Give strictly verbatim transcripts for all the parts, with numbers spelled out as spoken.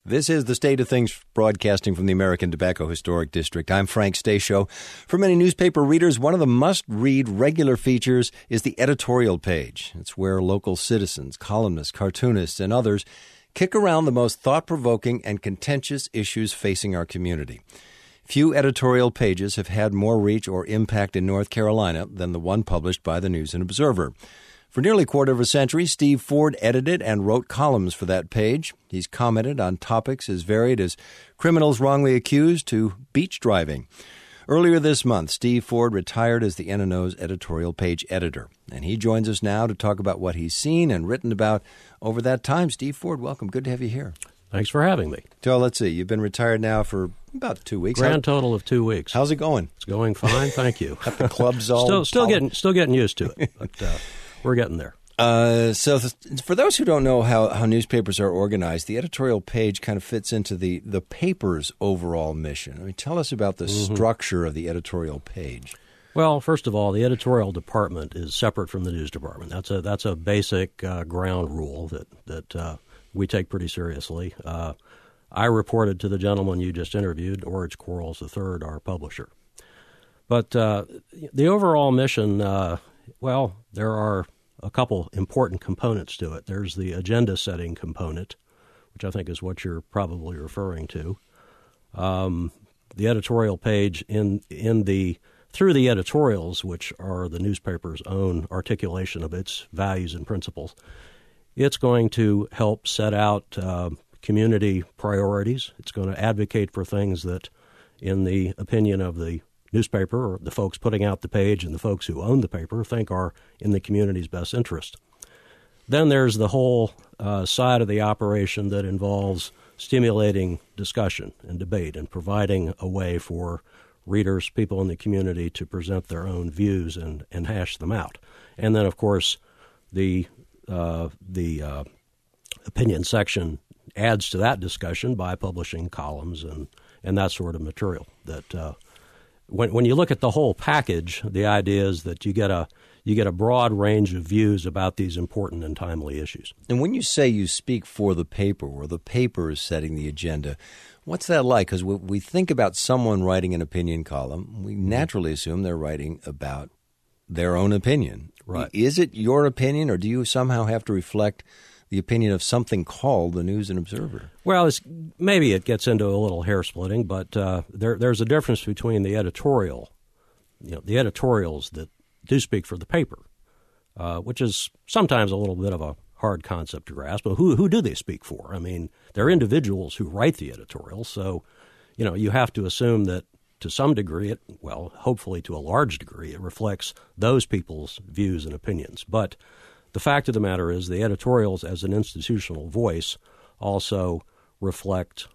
This is The State of Things, broadcasting from the American Tobacco Historic District. I'm Frank Stasio. For many newspaper readers, one of the must-read regular features is the editorial page. It's where local citizens, columnists, cartoonists, and others kick around the most thought-provoking and contentious issues facing our community. Few editorial pages have had more reach or impact in North Carolina than the one published by the News and Observer. For nearly a quarter of a century, Steve Ford edited and wrote columns for that page. He's commented on topics as varied as criminals wrongly accused to beach driving. Earlier this month, Steve Ford retired as the N N O's editorial page editor, and he joins us now to talk about what he's seen and written about over that time. Steve Ford, welcome. Good to have you here. Thanks for having me. So let's see. You've been retired now for about two weeks. Grand How, total of two weeks. How's it going? It's going fine, thank you. Got the clubs all still, still poly- getting still getting used to it, but uh, we're getting there. Uh, so th- for those who don't know how, how newspapers are organized, the editorial page kind of fits into the, the paper's overall mission. I mean, tell us about the mm-hmm. structure of the editorial page. Well, first of all, the editorial department is separate from the news department. That's a that's a basic uh, ground rule that that uh, we take pretty seriously. Uh, I reported to the gentleman you just interviewed, Orridge Quarles the third, our publisher. But uh, the overall mission, uh, well, there are a couple important components to it. There's the agenda-setting component, which I think is what you're probably referring to. Um, the editorial page in in the through the editorials, which are the newspaper's own articulation of its values and principles, it's going to help set out uh, community priorities. It's going to advocate for things that, in the opinion of the newspaper or the folks putting out the page and the folks who own the paper, think are in the community's best interest. Then there's the whole uh, side of the operation that involves stimulating discussion and debate and providing a way for readers, people in the community, to present their own views and, and hash them out. And then, of course, the uh, the uh, opinion section adds to that discussion by publishing columns and, and that sort of material. That uh, when when you look at the whole package, the idea is that you get a you get a broad range of views about these important and timely issues. And when you say you speak for the paper, or the paper is setting the agenda, what's that like? Because when we think about someone writing an opinion column, we naturally assume they're writing about their own opinion. Right. Is it your opinion, or do you somehow have to reflect the opinion of something called the News and Observer? Well, it's, maybe it gets into a little hair splitting, but uh, there, there's a difference between the editorial, you know, the editorials that do speak for the paper, uh, which is sometimes a little bit of a hard concept to grasp. But who who do they speak for? I mean, they're individuals who write the editorials, so you know you have to assume that to some degree, it well, hopefully to a large degree, it reflects those people's views and opinions. But the fact of the matter is the editorials as an institutional voice also reflect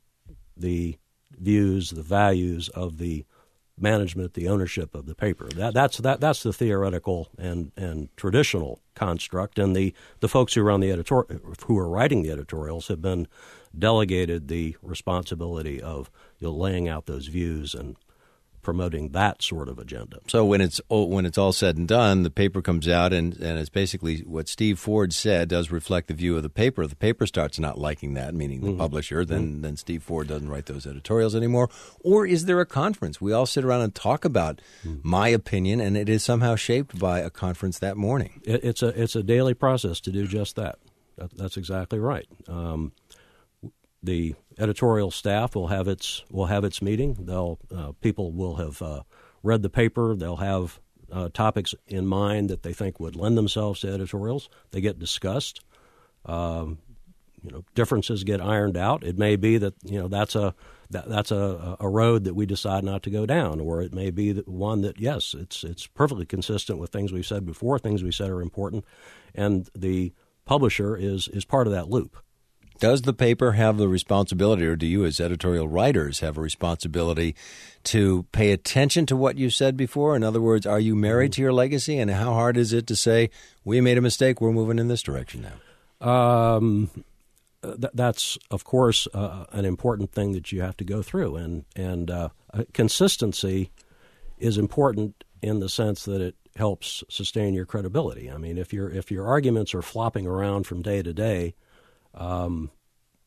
the views, the values of the management, the ownership of the paper. That, that's that, that's the theoretical and, and traditional construct, and the, the folks who run the editor who are writing the editorials have been delegated the responsibility of you know, laying out those views and promoting that sort of agenda. So when it's when it's all said and done, the paper comes out, and, and it's basically what Steve Ford said does reflect the view of the paper. The paper starts not liking that, meaning the mm-hmm. publisher, then, mm-hmm. then Steve Ford doesn't write those editorials anymore. Or is there a conference? We all sit around and talk about mm-hmm. my opinion, and it is somehow shaped by a conference that morning. It, it's a it's a daily process to do just that. that that's exactly right. Um, the editorial staff will have its will have its meeting. They'll uh, people will have uh, read the paper. They'll have uh, topics in mind that they think would lend themselves to editorials. They get discussed. Um, you know, differences get ironed out. It may be that you know that's a that, that's a, a road that we decide not to go down, or it may be that one that yes, it's it's perfectly consistent with things we've said before. Things we said are important, and the publisher is is part of that loop. Does the paper have the responsibility, or do you as editorial writers have a responsibility to pay attention to what you said before? In other words, are you married to your legacy, and how hard is it to say, we made a mistake, we're moving in this direction now? Um, th- that's, of course, uh, an important thing that you have to go through, and, and uh, consistency is important in the sense that it helps sustain your credibility. I mean, if your if your arguments are flopping around from day to day, Um,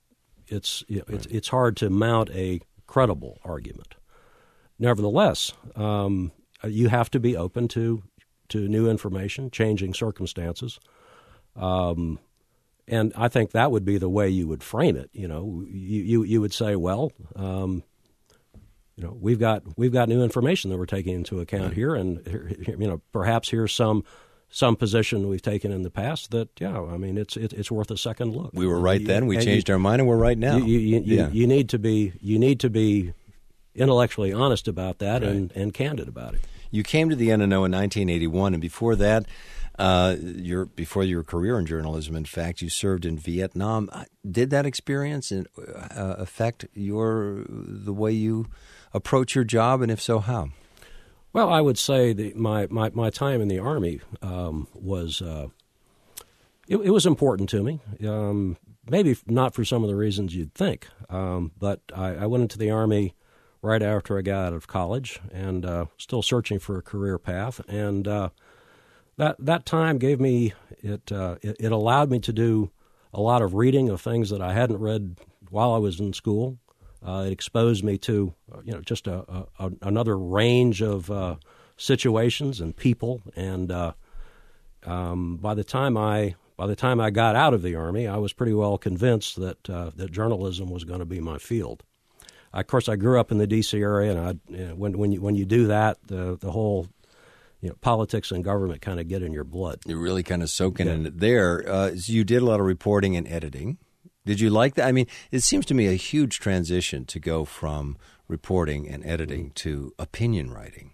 it's you know, it's it's hard to mount a credible argument. Nevertheless, um, you have to be open to to new information, changing circumstances, um, and I think that would be the way you would frame it. You know, you you, you would say, well, um, you know, we've got we've got new information that we're taking into account here, and you know, perhaps here's some. Some position we've taken in the past that, yeah, I mean, it's it, it's worth a second look. We were right you, then. We changed you, our mind, and we're right now. You, you, you, yeah. you need to be you need to be intellectually honest about that right. and, and candid about it. You came to the N N O in nineteen eighty-one, and before that, uh, your before your career in journalism, in fact, you served in Vietnam. Did that experience uh, affect your the way you approach your job, and if so, how? Well, I would say that my, my, my time in the Army um, was uh, it, it was important to me. Um, maybe not for some of the reasons you'd think, um, but I, I went into the Army right after I got out of college and uh, still searching for a career path. And uh, that that time gave me it, uh, it it allowed me to do a lot of reading of things that I hadn't read while I was in school. Uh, it exposed me to, uh, you know, just a, a, another range of uh, situations and people. And uh, um, by the time I by the time I got out of the Army, I was pretty well convinced that uh, that journalism was going to be my field. Of course, I grew up in the D C area, and I, you know, when when you when you do that, the the whole you know politics and government kind of get in your blood. You're really kind of soaking yeah. in it there. Uh, so you did a lot of reporting and editing. Did you like that? I mean, it seems to me a huge transition to go from reporting and editing to opinion writing.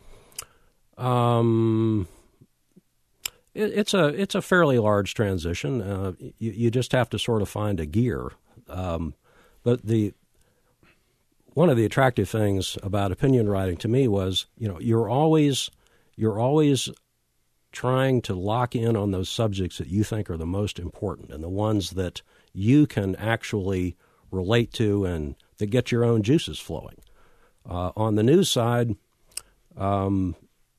Um, it, it's a it's a fairly large transition. Uh, you, you just have to sort of find a gear. Um, but the one of the attractive things about opinion writing to me was, you know, you're always you're always trying to lock in on those subjects that you think are the most important and the ones that you can actually relate to and that get your own juices flowing. Uh, on the news side, um,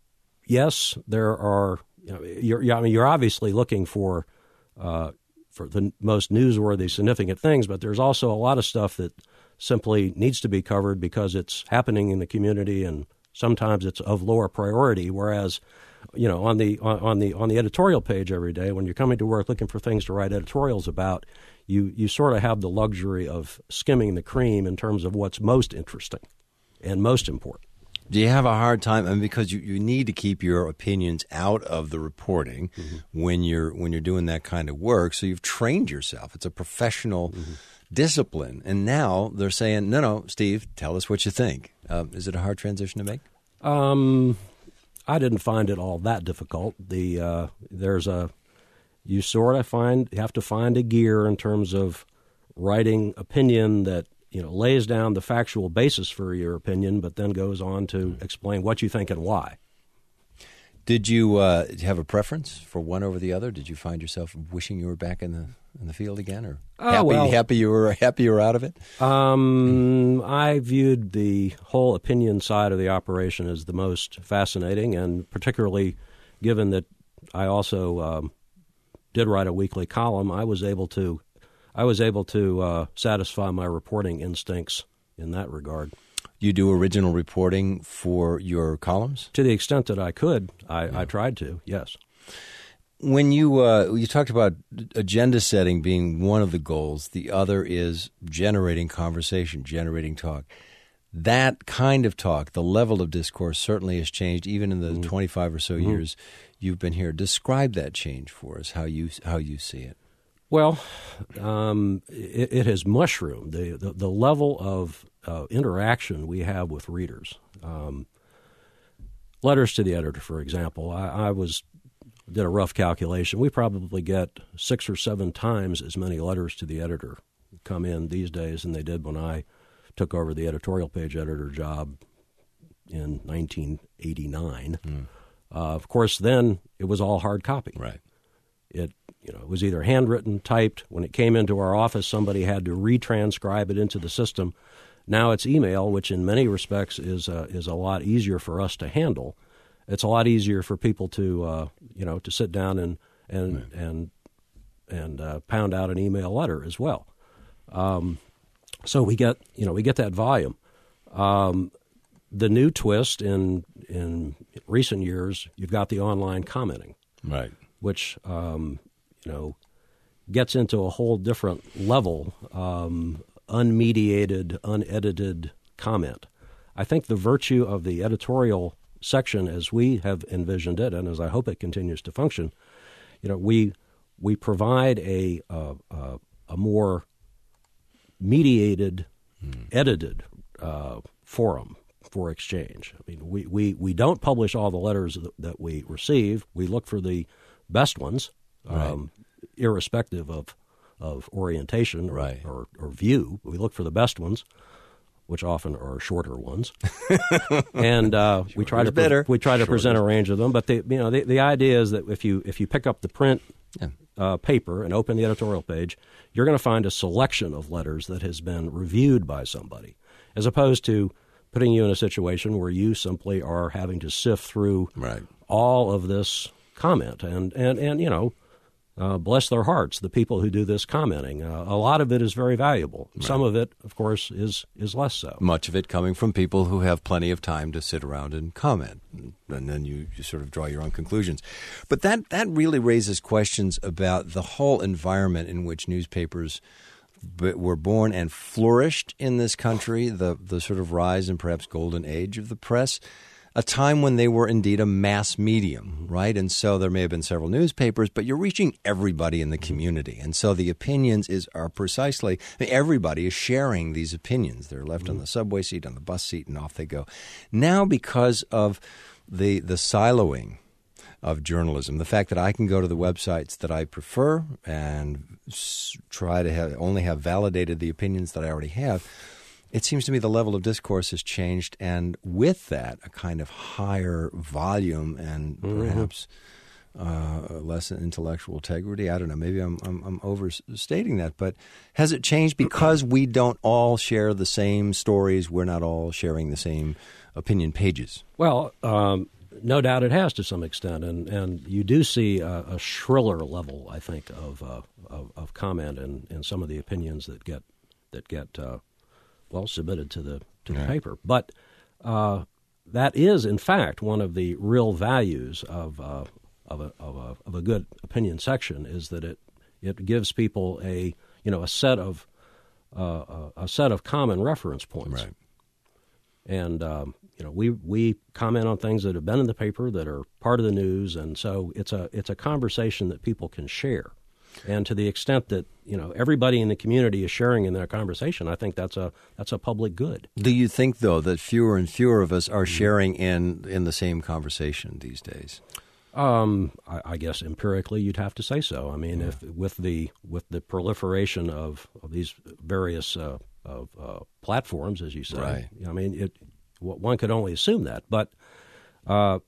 yes, there are. You know, you're, I mean, you're obviously looking for uh, for the most newsworthy, significant things, but there's also a lot of stuff that simply needs to be covered because it's happening in the community, and sometimes it's of lower priority. Whereas, you know, on the on, on the on the editorial page every day, when you're coming to work looking for things to write editorials about, you you sort of have the luxury of skimming the cream in terms of what's most interesting and most important. Do you have a hard time? I mean, because you, you need to keep your opinions out of the reporting mm-hmm. when you're when you're doing that kind of work. So you've trained yourself. It's a professional mm-hmm. discipline, and now they're saying, "No, no, Steve, tell us what you think." Um, is it a hard transition to make? Um, I didn't find it all that difficult. The uh, there's a you sort of find you have to find a gear in terms of writing opinion that you know lays down the factual basis for your opinion, but then goes on to explain what you think and why. Did you uh, have a preference for one over the other? Did you find yourself wishing you were back in the in the field again, or uh, happy well, happy you were happy you were out of it? Um, I viewed the whole opinion side of the operation as the most fascinating, and particularly given that I also um, did write a weekly column, I was able to I was able to uh, satisfy my reporting instincts in that regard. You do original reporting for your columns? To the extent that I could, I, yeah. I tried to, yes. When you uh, you talked about agenda setting being one of the goals, the other is generating conversation, generating talk. That kind of talk, the level of discourse certainly has changed even in the mm-hmm. twenty-five or so mm-hmm. years you've been here. Describe that change for us, how you how you see it. Well, um, it, it has mushroomed. The, the, the level of uh, interaction we have with readers. Um, letters to the editor, for example. I, I was did a rough calculation. We probably get six or seven times as many letters to the editor come in these days than they did when I took over the editorial page editor job in nineteen eighty-nine. Mm. Uh, of course, then it was all hard copy. Right. It you know it was either handwritten, typed. When it came into our office, somebody had to retranscribe it into the system. Now it's email, which in many respects is uh, is a lot easier for us to handle. It's a lot easier for people to uh, you know to sit down and and right. and and uh, pound out an email letter as well. Um, So we get, you know, we get that volume. Um, the new twist in in recent years, you've got the online commenting, right? Which um, you know gets into a whole different level, um, unmediated, unedited comment. I think the virtue of the editorial section, as we have envisioned it, and as I hope it continues to function, you know, we we provide a a, a, a more mediated, mm. edited uh, forum for exchange. I mean, we, we, we don't publish all the letters that, that we receive. We look for the best ones, right. um, irrespective of of orientation or, right. or, or view. We look for the best ones, which often are shorter ones, and uh, we try to pre- we try to Shorter. present a range of them. But the you know the, the idea is that if you if you pick up the print yeah. uh, paper and open the editorial page, you're going to find a selection of letters that has been reviewed by somebody, as opposed to putting you in a situation where you simply are having to sift through right. all of this comment. And, and, and you know, uh, bless their hearts, the people who do this commenting. Uh, a lot of it is very valuable. Right. Some of it, of course, is is less so. Much of it coming from people who have plenty of time to sit around and comment. And then you, you sort of draw your own conclusions. But that, that really raises questions about the whole environment in which newspapers were born and flourished in this country, the the sort of rise and perhaps golden age of the press, a time when they were indeed a mass medium, right? And so there may have been several newspapers, but you're reaching everybody in the community. And so the opinions is are precisely – everybody is sharing these opinions. They're left mm-hmm. on the subway seat, on the bus seat, and off they go. Now because of the the siloing of journalism, the fact that I can go to the websites that I prefer and s- try to have, only have validated the opinions that I already have, it seems to me the level of discourse has changed, and with that, a kind of higher volume and mm-hmm. perhaps uh, less intellectual integrity. I don't know. Maybe I'm, I'm I'm overstating that, but has it changed because we don't all share the same stories? We're not all sharing the same opinion pages. Well, um, no doubt it has to some extent, and, and you do see a, a shriller level, I think, of uh, of, of comment and, and some of the opinions that get that get uh, well submitted to the to the right. paper. But uh, that is, in fact, one of the real values of uh, of a, of a of a good opinion section is that it it gives people a you know a set of uh, a set of common reference points. Right. And um, you know, we we comment on things that have been in the paper that are part of the news, and so it's a it's a conversation that people can share. And to the extent that you know everybody in the community is sharing in their conversation, I think that's a that's a public good. Do you think, though, that fewer and fewer of us are sharing in in the same conversation these days? Um, I, I guess empirically, you'd have to say so. I mean, yeah. if with the with the proliferation of, of these various uh, of uh, platforms, as you say, right. I mean, it one could only assume that, but uh,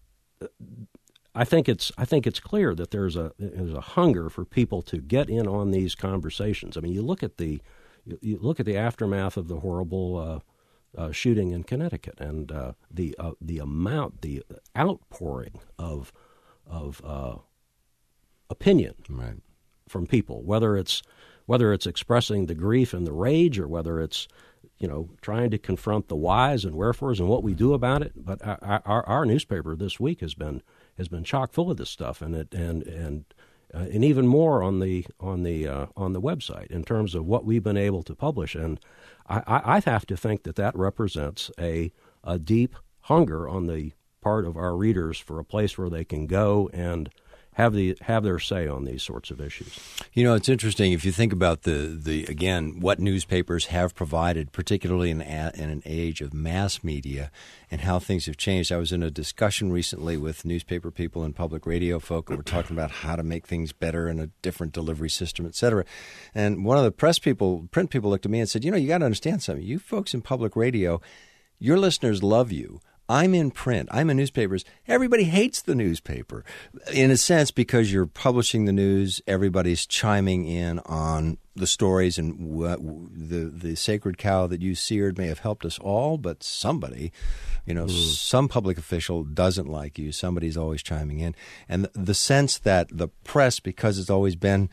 I think it's I think it's clear that there's a there's a hunger for people to get in on these conversations. I mean, you look at the you, you look at the aftermath of the horrible uh, uh, shooting in Connecticut, and uh, the uh, the amount, the outpouring of of uh, opinion right. from people, whether it's whether it's expressing the grief and the rage, or whether it's you know trying to confront the whys and wherefores and what we do about it. But our, our, our newspaper this week has been has been chock full of this stuff, and it and and uh, and even more on the on the uh, on the website in terms of what we've been able to publish. And I, I have to think that that represents a a deep hunger on the part of our readers for a place where they can go and have the have their say on these sorts of issues. You know, it's interesting if you think about the, the again, what newspapers have provided, particularly in, a, in an age of mass media, and how things have changed. I was in a discussion recently with newspaper people and public radio folk, and we're talking about how to make things better in a different delivery system, et cetera. And one of the press people, print people looked at me and said, you know, you got to understand something. You folks in public radio, your listeners love you. I'm in print. I'm in newspapers. Everybody hates the newspaper in a sense because you're publishing the news. Everybody's chiming in on the stories, and what, the the sacred cow that you seared may have helped us all, but somebody, you know, mm. some public official doesn't like you. Somebody's always chiming in. And the, the sense that the press, because it's always been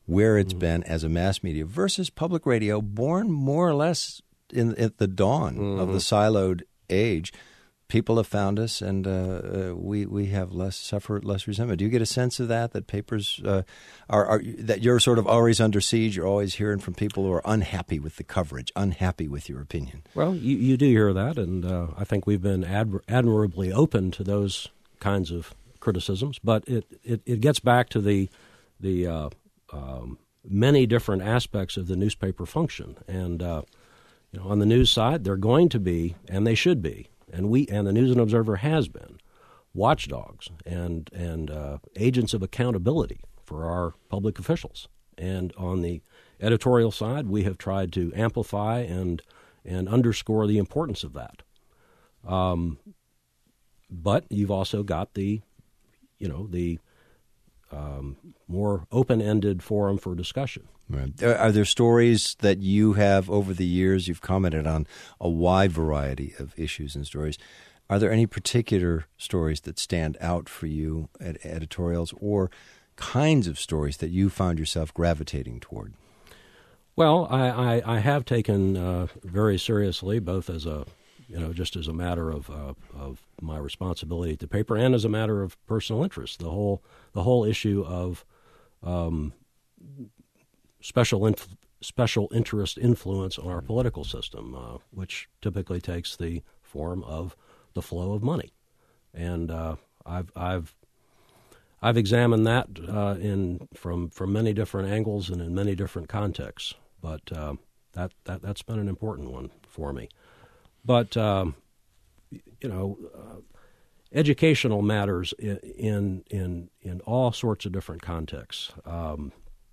where it's mm-hmm. been as a mass media versus public radio, born more or less in at the dawn mm-hmm. of the siloed age. People have found us, and uh, uh, we we have less suffer less resentment. Do you get a sense of that? That papers uh, are, are that you're sort of always under siege. You're always hearing from people who are unhappy with the coverage, unhappy with your opinion. Well, you, you do hear that, and uh, I think we've been admir- admirably open to those kinds of criticisms. But it, it, it gets back to the the uh, um, many different aspects of the newspaper function, and uh, you know, on the news side, they're going to be, and they should be. And we and the News and Observer has been watchdogs and and uh, agents of accountability for our public officials. And on the editorial side, we have tried to amplify and and underscore the importance of that. Um, but you've also got the, you know, the um, more open-ended forum for discussion. Right. Are there stories that you have over the years? You've commented on a wide variety of issues and stories. Are there any particular stories that stand out for you at editorials, or kinds of stories that you found yourself gravitating toward? Well, I, I, I have taken uh, very seriously, both as a, you know, just as a matter of uh, of my responsibility at the paper and as a matter of personal interest, the whole the whole issue of um, special inf- special interest influence on our political system, uh, which typically takes the form of the flow of money, and uh, I've I've I've examined that uh, in from from many different angles and in many different contexts, but uh, that that that's been an important one for me. But um, you know, uh, educational matters in, in in in all sorts of different contexts. Um,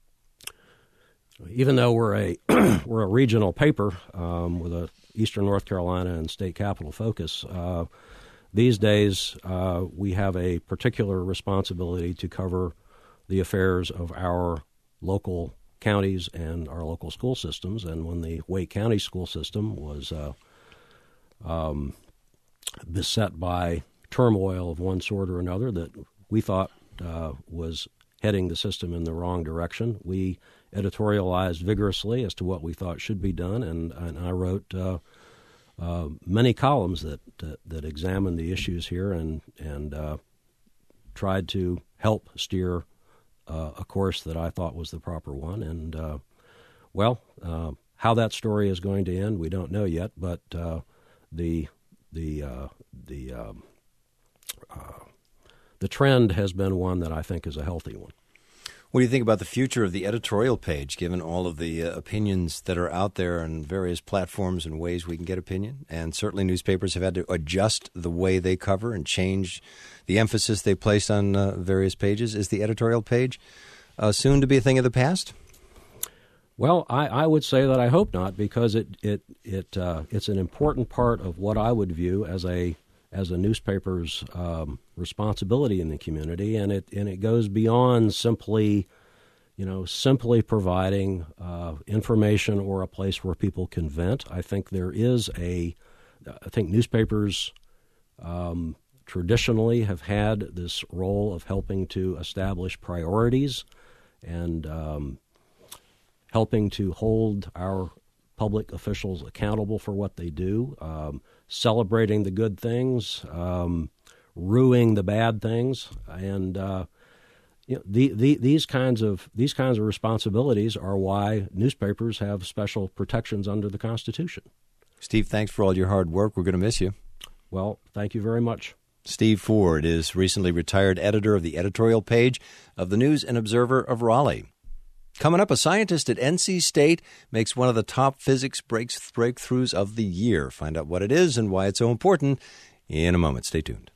Even though we're a we're a regional paper um, with a Eastern North Carolina and state capital focus, uh, these days uh, we have a particular responsibility to cover the affairs of our local counties and our local school systems. And when the Wake County school system was uh, um, beset by turmoil of one sort or another that we thought uh, was heading the system in the wrong direction, we editorialized vigorously as to what we thought should be done, and, and I wrote uh, uh, many columns that, that that examined the issues here and and uh, tried to help steer uh, a course that I thought was the proper one. And uh, well, uh, how that story is going to end, we don't know yet. But uh, the the uh, the um, uh, the trend has been one that I think is a healthy one. What do you think about the future of the editorial page, given all of the uh, opinions that are out there and various platforms and ways we can get opinion? And certainly newspapers have had to adjust the way they cover and change the emphasis they place on uh, various pages. Is the editorial page uh, soon to be a thing of the past? Well, I, I would say that I hope not, because it it it uh, it's an important part of what I would view as a as a newspaper's um, responsibility in the community, and it and it goes beyond simply, you know, simply providing uh, information or a place where people can vent. I think there is a, I think newspapers um, traditionally have had this role of helping to establish priorities and um, helping to hold our public officials accountable for what they do, um, celebrating the good things, um, ruining the bad things, and uh, you know, the, the, these kinds of these kinds of responsibilities are why newspapers have special protections under the Constitution. Steve, thanks for all your hard work. We're going to miss you. Well, thank you very much. Steve Ford is recently retired editor of the editorial page of the News and Observer of Raleigh. Coming up, a scientist at N C State makes one of the top physics breaks, breakthroughs of the year. Find out what it is and why it's so important in a moment. Stay tuned.